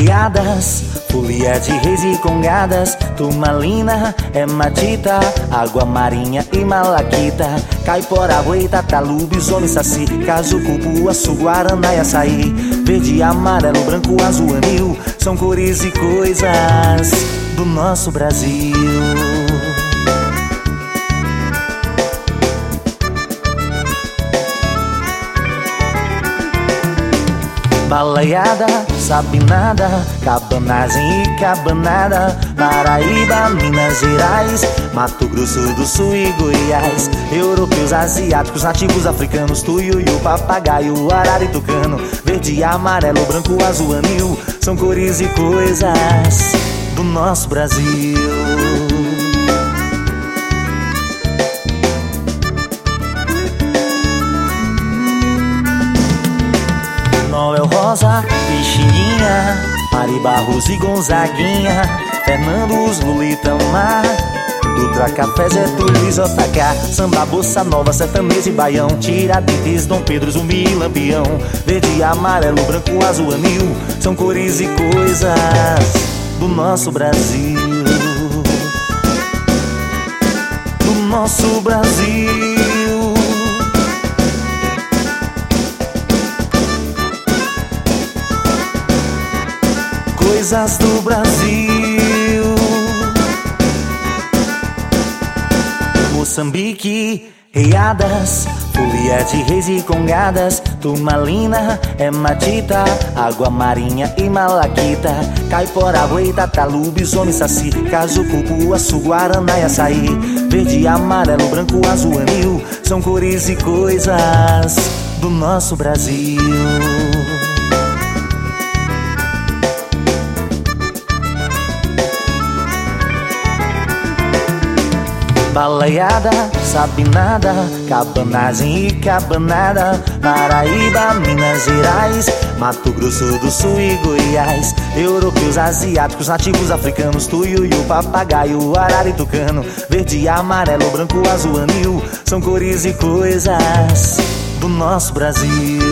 Baleadas, folia de reis e congadas, turmalina, hematita, água marinha e malaquita, caipora, boi, tatalu, lobisomem, saci, casu, cupu, açu, guaraná e açaí. Verde, amarelo, branco, azul, anil, são cores e coisas do nosso Brasil. Balaiada, sabinada, cabanagem e cabanada, Paraíba, Minas Gerais, Mato Grosso do Sul e Goiás. Europeus, asiáticos, nativos africanos, tuiuiu, papagaio, arara e tucano. Verde, amarelo, branco, azul, anil, são cores e coisas do nosso Brasil. Noel Rosa, Pixinguinha, Mari Barros e Gonzaguinha, Fernandos, Lulita, Mar, Dutra, Café, Getúlio e JK, samba, bossa nova, sertanejo e baião, Tiradentes, Dom Pedro, Zumbi e Lampião. Verde, amarelo, branco, azul, anil, são cores e coisas do nosso Brasil. Do nosso Brasil. Coisas do Brasil. Moçambique, reiadas, folia de reis e congadas, turmalina, hematita, água marinha e malaquita, caipora, boi, tatalu, lobisomem, saci, casu, cupu, açu, guaraná e açaí. Verde, amarelo, branco, azul, anil, são cores e coisas do nosso Brasil. Balaiada, sabinada, cabanagem e cabanada, Paraíba, Minas Gerais, Mato Grosso do Sul e Goiás. Europeus, asiáticos, nativos africanos, tuiuiu, papagaio, arara e tucano. Verde, amarelo, branco, azul, anil, são cores e coisas do nosso Brasil.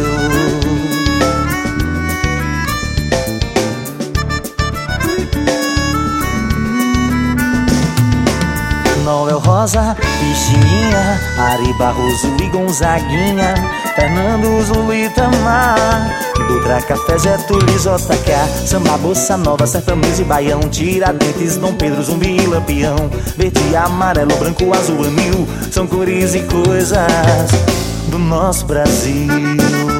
Noel Rosa, Pixinguinha, Ari Barroso e Gonzaguinha, Fernandos, Lulita, Mar, Dutra, Café, Getúlio e JK, samba, bossa nova, sertanejo e baião, Tiradentes, Dom Pedro, Zumbi e Lampião. Verde, amarelo, branco, azul, anil, são cores e coisas do nosso Brasil.